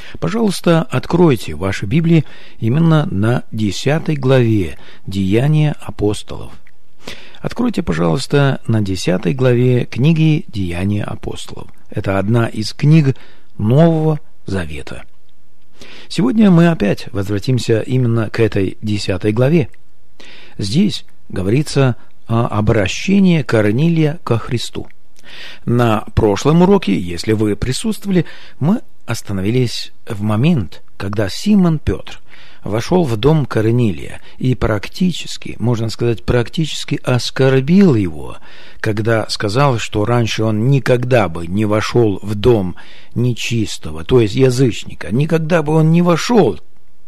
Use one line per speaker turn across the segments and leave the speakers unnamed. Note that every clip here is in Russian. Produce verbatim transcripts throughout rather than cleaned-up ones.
Пожалуйста, откройте ваши Библии именно на десятой главе «Деяния апостолов». Откройте, пожалуйста, на десятой главе книги «Деяния апостолов». Это одна из книг Нового Завета. Сегодня мы опять возвратимся именно к этой десятой главе. Здесь говорится о обращении Корнилия ко Христу. На прошлом уроке, если вы присутствовали, мы остановились в момент, когда Симон Петр вошел в дом Корнилия и практически, можно сказать, практически оскорбил его, когда сказал, что раньше он никогда бы не вошел в дом нечистого, то есть язычника, никогда бы он не вошел.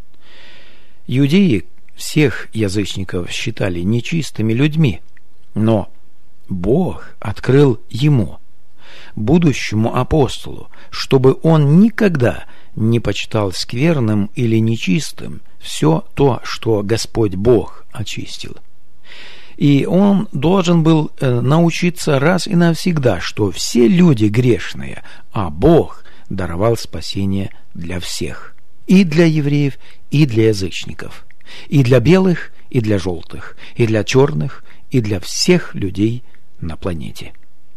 Иудеи всех язычников считали нечистыми людьми, но Бог открыл ему, будущему апостолу, чтобы он никогда не почитал скверным или нечистым все то, что Господь Бог очистил. И он должен был научиться раз и навсегда, что все люди грешные, а Бог даровал спасение для всех, и для евреев, и для язычников, и для белых, и для желтых, и для черных, и для всех людей на планете.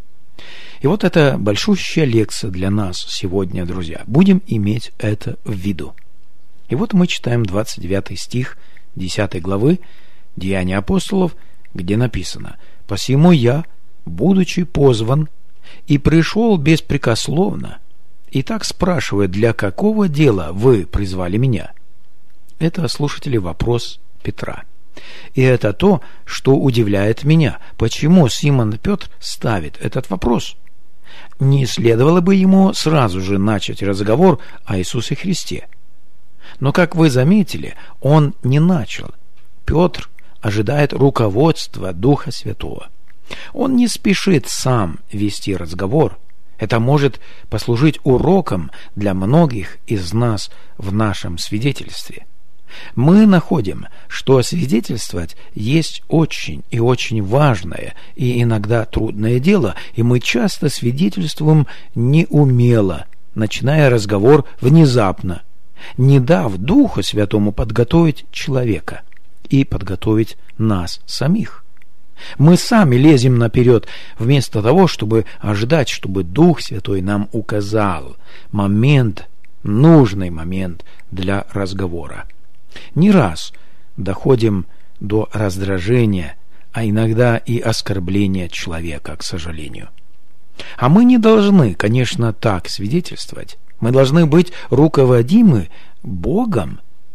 И вот это большущая лекция для нас сегодня, друзья. Будем иметь это в виду. И вот мы читаем двадцать девятый стих десятой главы «Деяния апостолов», где написано: «Посему я, будучи позван, и пришел беспрекословно, и так спрашивает, для какого дела вы призвали меня?» Это, слушатели, вопрос Петра. И это то, что удивляет меня. Почему Симон Петр ставит этот вопрос? Не следовало бы ему сразу же начать разговор о Иисусе Христе. Но, как вы заметили, он не начал. Петр ожидает руководства Духа Святого. Он не спешит сам вести разговор. Это может послужить уроком для многих из нас в нашем свидетельстве. Мы находим, что свидетельствовать есть очень и очень важное и иногда трудное дело, и мы часто свидетельствуем неумело, начиная разговор внезапно, не дав Духу Святому подготовить человека и подготовить нас самих. Мы сами лезем наперед, вместо того, чтобы ожидать, чтобы Дух Святой нам указал момент, нужный момент для разговора. Не раз доходим до раздражения, а иногда и оскорбления человека, к сожалению. А мы не должны, конечно, так свидетельствовать. Мы должны быть руководимы Богом.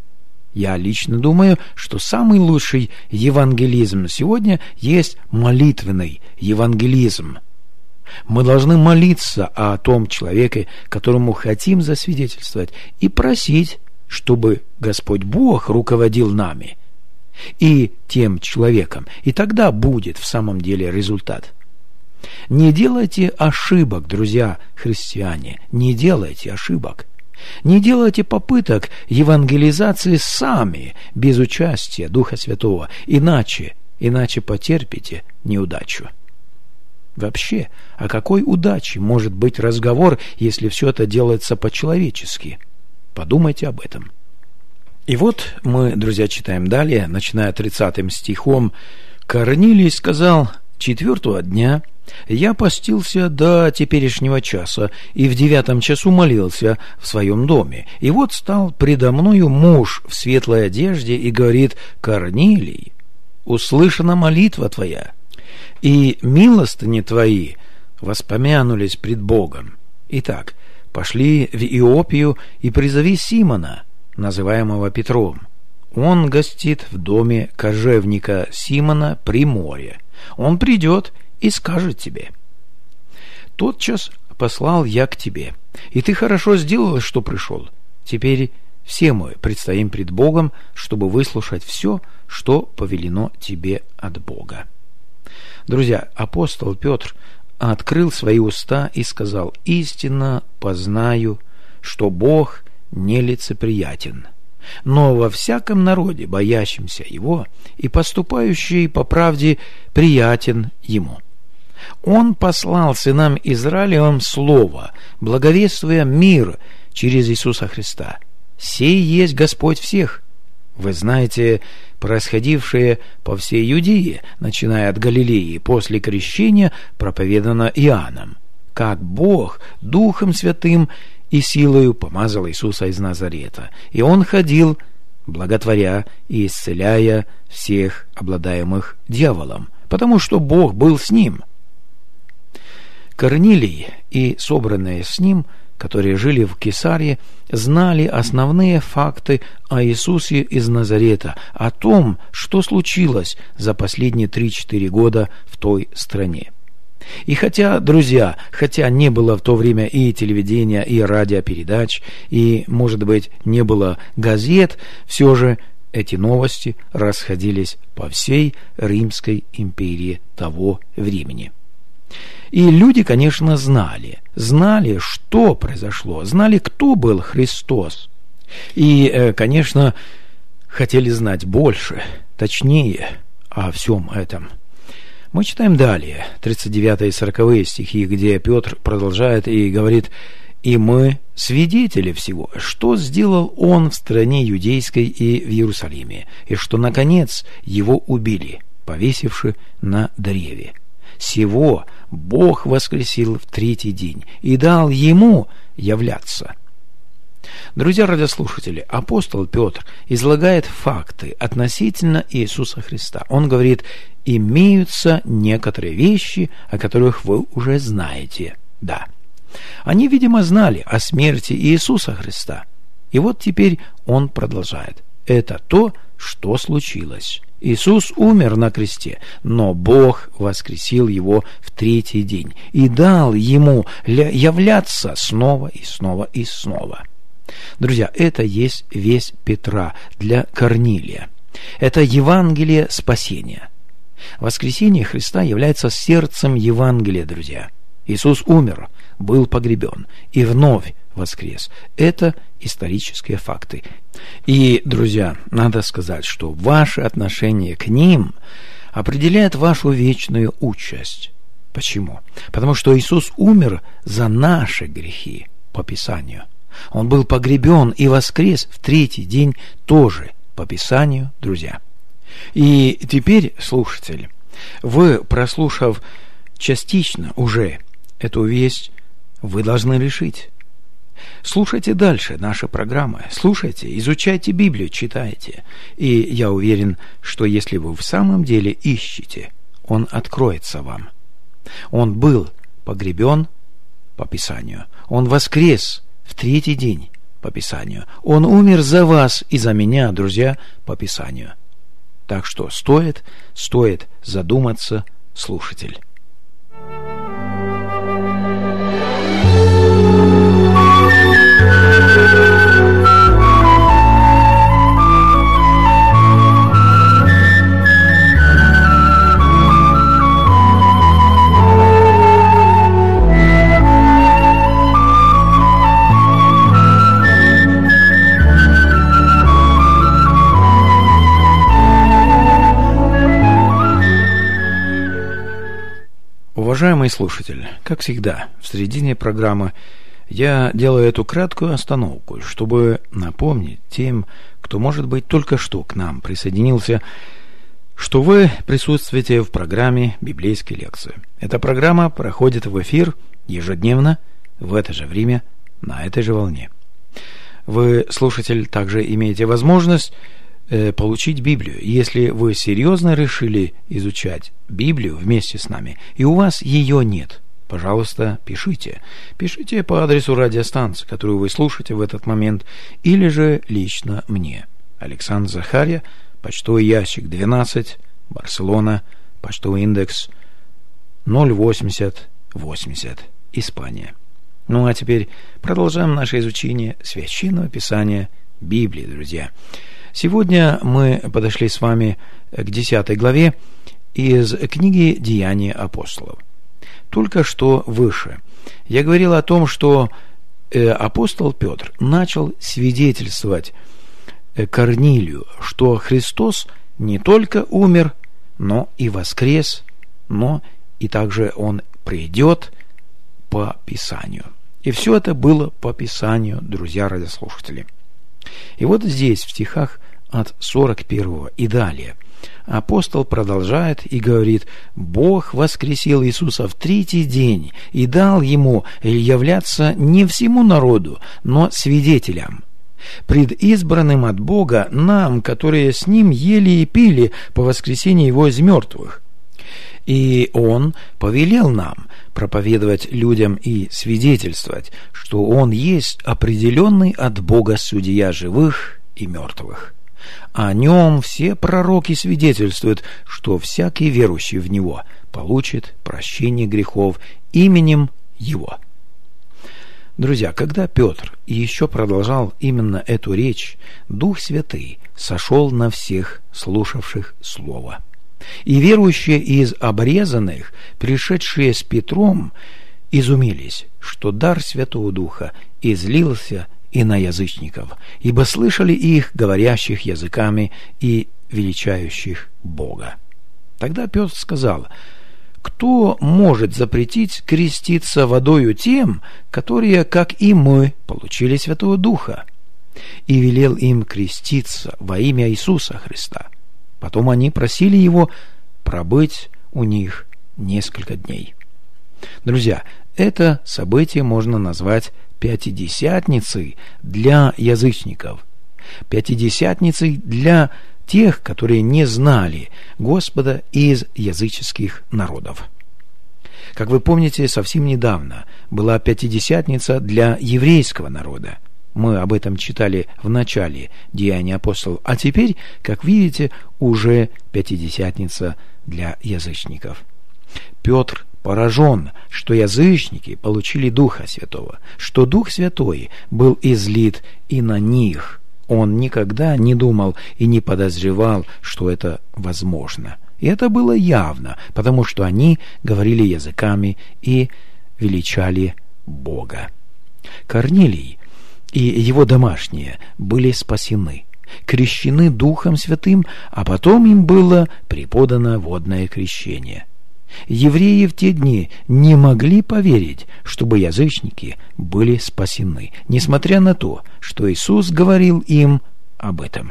Я лично думаю, что самый лучший евангелизм сегодня есть молитвенный евангелизм. Мы должны молиться о том человеке, которому хотим засвидетельствовать, и просить, чтобы Господь Бог руководил нами и тем человеком, и тогда будет в самом деле результат. Не делайте ошибок, друзья христиане, не делайте ошибок. Не делайте попыток евангелизации сами, без участия Духа Святого, иначе, иначе потерпите неудачу. Вообще, о какой удаче может быть разговор, если все это делается по-человечески? Подумайте об этом. И вот мы, друзья, читаем далее, начиная тридцатым стихом. «Корнилий сказал: четвертого дня я постился до теперешнего часа, и в девятом часу молился в своем доме. И вот стал предо мною муж в светлой одежде и говорит: Корнилий, услышана молитва твоя, и милостыни твои воспомянулись пред Богом. Итак, пошли в Иопию и призови Симона, называемого Петром. Он гостит в доме кожевника Симона при море. Он придет и скажет тебе. Тотчас послал я к тебе, и ты хорошо сделал, что пришел. Теперь все мы предстоим пред Богом, чтобы выслушать все, что повелено тебе от Бога». Друзья, апостол Петр открыл свои уста и сказал: «Истинно познаю, что Бог нелицеприятен, но во всяком народе, боящемся Его и поступающий по правде, приятен Ему. Он послал сынам Израилевым слово, благовествуя мир через Иисуса Христа. Сей есть Господь всех. Вы знаете происходившее по всей Иудее, начиная от Галилеи, после крещения, проповедано Иоанном, как Бог Духом Святым и силою помазал Иисуса из Назарета. И Он ходил, благотворя и исцеляя всех обладаемых дьяволом, потому что Бог был с ним. Корнилий и собранные с ним, которые жили в Кесарии, знали основные факты о Иисусе из Назарета, о том, что случилось за последние три-четыре года в той стране. И хотя, друзья, хотя не было в то время и телевидения, и радиопередач, и, может быть, не было газет, все же эти новости расходились по всей Римской империи того времени. И люди, конечно, знали, знали, что произошло, знали, кто был Христос. И, конечно, хотели знать больше, точнее о всем этом. Мы читаем далее, тридцать девятые и сороковые стихи, где Петр продолжает и говорит: «И мы свидетели всего, что сделал он в стране Иудейской и в Иерусалиме, и что, наконец, его убили, повесивши на древе. Сего Бог воскресил в третий день и дал ему являться». Друзья радиослушатели, апостол Петр излагает факты относительно Иисуса Христа. Он говорит: имеются некоторые вещи, о которых вы уже знаете. Да, они, видимо, знали о смерти Иисуса Христа. И вот теперь он продолжает. Это то, что случилось. Иисус умер на кресте, но Бог воскресил его в третий день и дал ему являться снова и снова и снова. Друзья, это есть весть Петра для Корнилия. Это Евангелие спасения. Воскресение Христа является сердцем Евангелия, друзья. Иисус умер, был погребен и вновь воскрес. Это исторические факты. И, друзья, надо сказать, что ваше отношение к ним определяет вашу вечную участь. Почему? Потому что Иисус умер за наши грехи по Писанию. Он был погребен и воскрес в третий день тоже по Писанию, друзья. И теперь, слушатели, вы, прослушав частично уже эту весть, вы должны решить. Слушайте дальше наши программы, слушайте, изучайте Библию, читайте. И я уверен, что если вы в самом деле ищете, Он откроется вам. Он был погребен по Писанию. Он воскрес в третий день по Писанию. Он умер за вас и за меня, друзья, по Писанию. Так что стоит, стоит задуматься, слушатель. Уважаемый слушатель, как всегда, в середине программы я делаю эту краткую остановку, чтобы напомнить тем, кто, может быть, только что к нам присоединился, что вы присутствуете в программе «Библейские лекции». Эта программа проходит в эфир ежедневно в это же время на этой же волне. Вы, слушатель, также имеете возможность получить Библию. Если вы серьезно решили изучать Библию вместе с нами, и у вас ее нет, пожалуйста, пишите. Пишите по адресу радиостанции, которую вы слушаете в этот момент, или же лично мне. Александр Захарья, почтовый ящик двенадцать, Барселона, почтовый индекс ноль восемьдесят восемьдесят, Испания. Ну а теперь продолжаем наше изучение Священного Писания Библии, друзья. Сегодня мы подошли с вами к десятой главе из книги «Деяния апостолов». Только что выше я говорил о том, что апостол Петр начал свидетельствовать Корнилию, что Христос не только умер, но и воскрес, но и также Он придет по Писанию. И все это было по Писанию, друзья радиослушатели. И вот здесь, в стихах от сорок первого и далее, апостол продолжает и говорит: «Бог воскресил Иисуса в третий день и дал Ему являться не всему народу, но свидетелям, предизбранным от Бога нам, которые с Ним ели и пили по воскресении Его из мертвых. И Он повелел нам проповедовать людям и свидетельствовать, что Он есть определенный от Бога судья живых и мертвых. О Нем все пророки свидетельствуют, что всякий верующий в Него получит прощение грехов именем Его». Друзья, когда Петр еще продолжал именно эту речь, Дух Святый сошел на всех слушавших Слово. И верующие из обрезанных, пришедшие с Петром, изумились, что дар Святого Духа излился и на язычников, ибо слышали их, говорящих языками и величающих Бога. Тогда Петр сказал: «Кто может запретить креститься водою тем, которые, как и мы, получили Святого Духа?» И велел им креститься во имя Иисуса Христа. Потом они просили его пробыть у них несколько дней. Друзья, это событие можно назвать Пятидесятницей для язычников, Пятидесятницей для тех, которые не знали Господа из языческих народов. Как вы помните, совсем недавно была Пятидесятница для еврейского народа. Мы об этом читали в начале Деяний апостолов, а теперь, как видите, уже Пятидесятница для язычников. Петр поражен, что язычники получили Духа Святого, что Дух Святой был излит и на них. Он никогда не думал и не подозревал, что это возможно. И это было явно, потому что они говорили языками и величали Бога. Корнилий и его домашние были спасены, крещены Духом Святым, а потом им было преподано водное крещение. Евреи в те дни не могли поверить, чтобы язычники были спасены, несмотря на то, что Иисус говорил им об этом.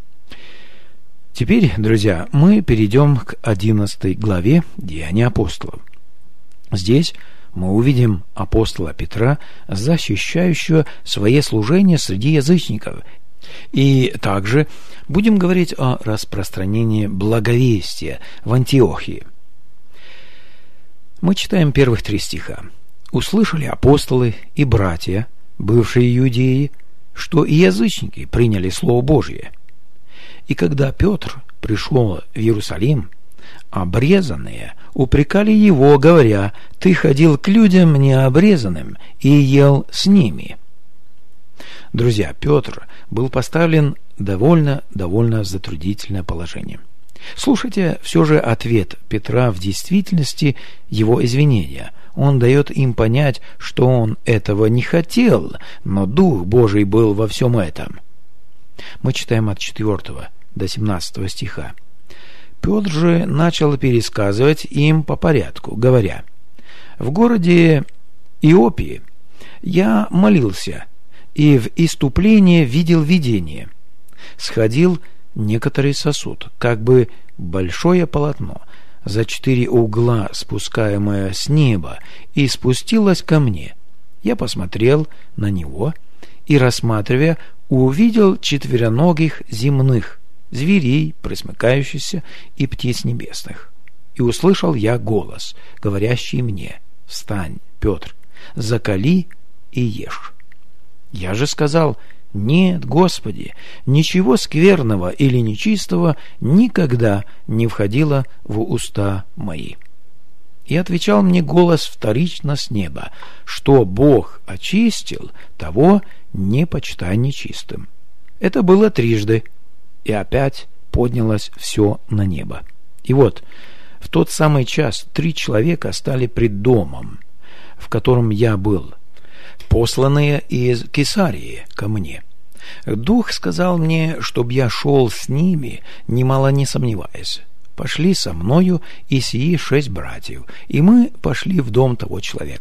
Теперь, друзья, мы перейдем к одиннадцатой главе Деяний апостолов. Здесь мы увидим апостола Петра, защищающего свое служение среди язычников. И также будем говорить о распространении благовестия в Антиохии. Мы читаем первых три стиха. «Услышали апостолы и братья, бывшие иудеи, что и язычники приняли Слово Божие. И когда Петр пришел в Иерусалим, обрезанные упрекали его, говоря: «Ты ходил к людям необрезанным и ел с ними». Друзья, Петр был поставлен довольно, довольно затруднительное положение. Слушайте все же ответ Петра, в действительности его извинения. Он дает им понять, что он этого не хотел, но Дух Божий был во всем этом. Мы читаем от четвёртого до семнадцатого стиха. Петр же начал пересказывать им по порядку, говоря: «В городе Иопии я молился, и в иступлении видел видение. Сходил некоторый сосуд, как бы большое полотно, за четыре угла спускаемое с неба, и спустилось ко мне. Я посмотрел на него и, рассматривая, увидел четвероногих земных, зверей, пресмыкающихся, и птиц небесных. И услышал я голос, говорящий мне: «Встань, Петр, закали и ешь». Я же сказал: «Нет, Господи, ничего скверного или нечистого никогда не входило в уста мои». И отвечал мне голос вторично с неба: «Что Бог очистил, того не почитай нечистым». Это было трижды, и опять поднялось все на небо. И вот в тот самый час три человека стали пред домом, в котором я был, посланные из Кесарии ко мне. Дух сказал мне, чтоб я шел с ними, немало не сомневаясь. Пошли со мною и сии шесть братьев, и мы пошли в дом того человека.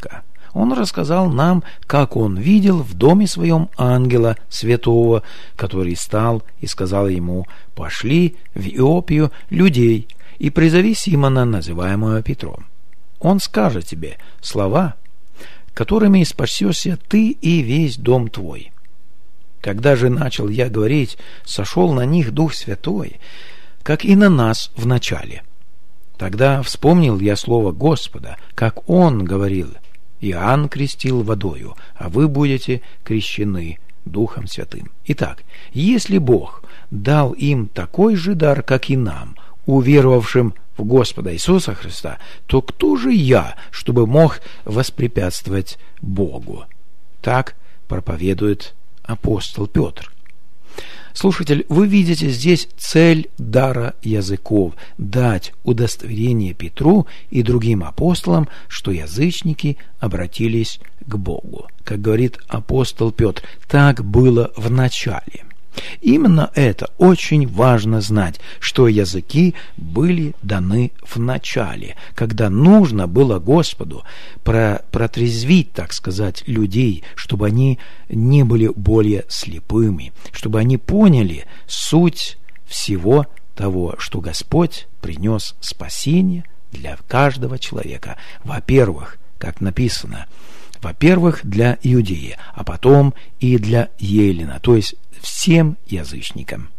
Он рассказал нам, как он видел в доме своем ангела святого, который стал и сказал ему: «Пошли в Иопию людей и призови Симона, называемого Петром. Он скажет тебе слова, которыми спасешься ты и весь дом твой». Когда же начал я говорить, сошел на них Дух Святой, как и на нас в начале. Тогда вспомнил я слово Господа, как Он говорил: «Иоанн крестил водою, а вы будете крещены Духом Святым». Итак, если Бог дал им такой же дар, как и нам, уверовавшим в Господа Иисуса Христа, то кто же я, чтобы мог воспрепятствовать Богу? Так проповедует апостол Петр. Слушатель, вы видите здесь цель дара языков – дать удостоверение Петру и другим апостолам, что язычники обратились к Богу. Как говорит апостол Петр, так было в начале. Именно это очень важно знать, что языки были даны в начале, когда нужно было Господу про, протрезвить, так сказать, людей, чтобы они не были более слепыми, чтобы они поняли суть всего того, что Господь принес спасение для каждого человека. Во-первых, как написано, во-первых, для Иудеи, а потом и для Еллина, то есть всем язычникам.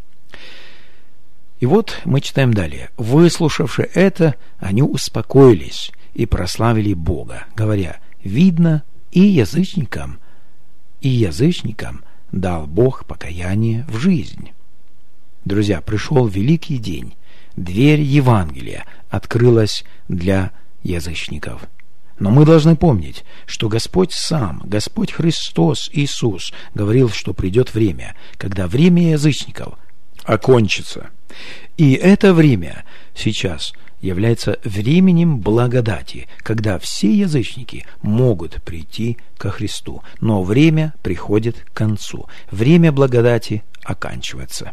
И вот мы читаем далее. «Выслушавши это, они успокоились и прославили Бога, говоря: видно, и язычникам, и язычникам дал Бог покаяние в жизнь». Друзья, пришел великий день. Дверь Евангелия открылась для язычников. Но мы должны помнить, что Господь сам, Господь Христос Иисус, говорил, что придет время, когда время язычников окончится. И это время сейчас является временем благодати, когда все язычники могут прийти ко Христу. Но время приходит к концу. Время благодати оканчивается.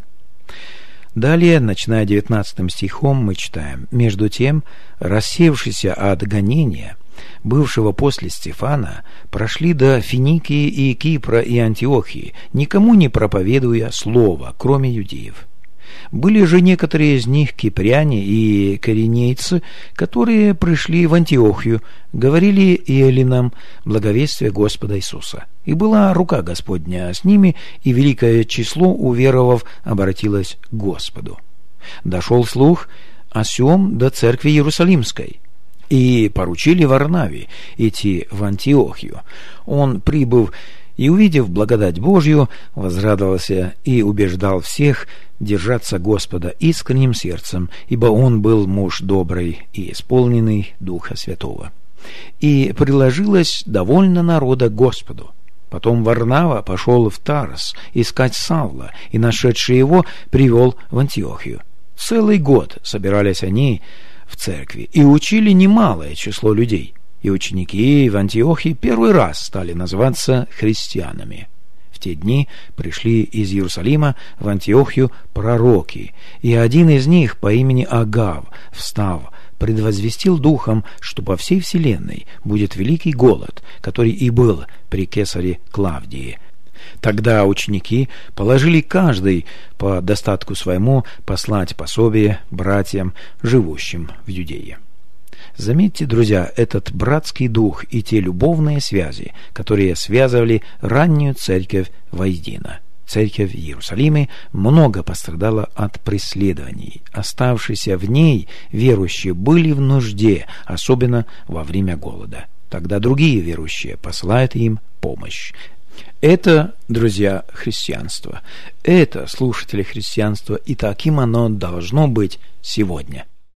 Далее, начиная девятнадцатым стихом, мы читаем: «Между тем, рассеявшиеся от гонения, бывшего после Стефана, прошли до Финикии и Кипра и Антиохии, никому не проповедуя слова, кроме юдеев. Были же некоторые из них кипряне и коринейцы, которые пришли в Антиохию, говорили эллинам благовестие Господа Иисуса. И была рука Господня с ними, и великое число уверовав обратилось к Господу. Дошел слух о сем до церкви Иерусалимской, и поручили Варнаве идти в Антиохию. Он, прибыв и увидев благодать Божью, возрадовался и убеждал всех держаться Господа искренним сердцем, ибо он был муж добрый и исполненный Духа Святого. И приложилось довольно народа к Господу. Потом Варнава пошел в Тарс искать Савла, и, нашедший его, привел в Антиохию. Целый год собирались они в церкви и учили немалое число людей. И ученики в Антиохии первый раз стали называться христианами. В те дни пришли из Иерусалима в Антиохию пророки, и один из них по имени Агав, встав, предвозвестил духом, что по всей вселенной будет великий голод, который и был при кесаре Клавдии. Тогда ученики положили каждый по достатку своему послать пособие братьям, живущим в Юдее. Заметьте, друзья, этот братский дух и те любовные связи, которые связывали раннюю церковь воедино. Церковь в Иерусалиме много пострадала от преследований. Оставшиеся в ней верующие были в нужде, особенно во время голода. Тогда другие верующие посылают им помощь. Это, друзья, христианство. Это, слушатели, христианства, и таким оно должно быть сегодня.